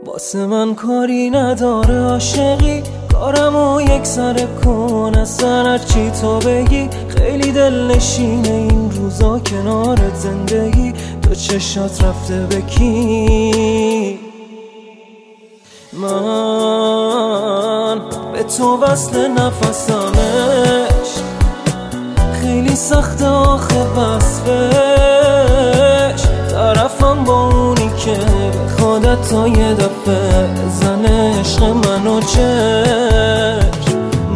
واسه من کاری نداره عاشقی، کارمو یک سر کن اصلا هرچی تو بگی. خیلی دلنشینه این روزا کنارت زندگی، تو چشات رفته به کی؟ من به تو وصل نفسمش، خیلی سخته آخه وصفش. طرفم با اونی که خودت تا یه دفعه زن عشق منو چشم.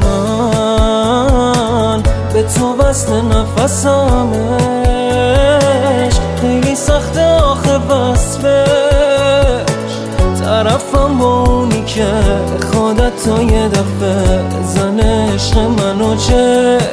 من به تو وصل نفسمش، خیلی سخته آخه وصفش. طرفم با اونی که خودت تا یه دفعه زن عشق منو چشم.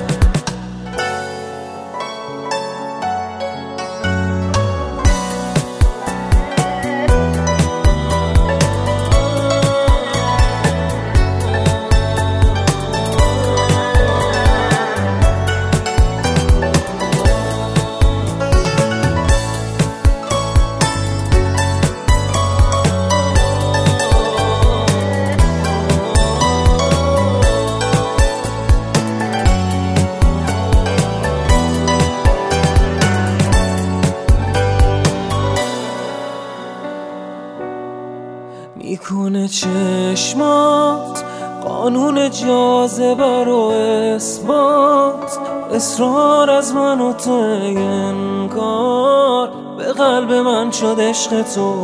میکنه چشمات قانون جاذبه رو اثبات، اصرار از من و تو انکار، به قلب من شد عشق تو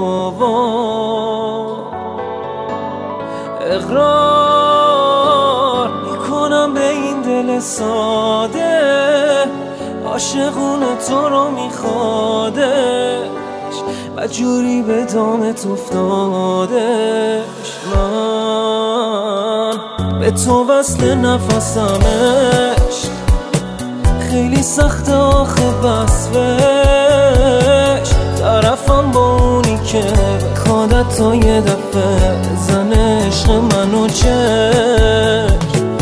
اقرار. میکنم به این دل ساده، عاشقونه تو رو میخوادش و جوری به دامت افتادش. من به تو وصل نفسمش، خیلی سخته آخه وصفش. طرفم با اونی که خودت تا یه دفعه زن عشق منو چشم.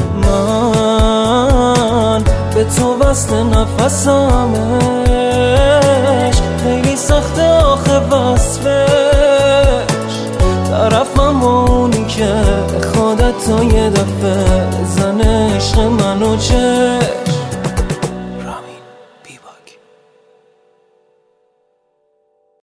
من به تو وصل نفسمش، خیلی سخته آخه وصفش. طرفم اونی که خودت تا یه دفعه زن عشق منو چه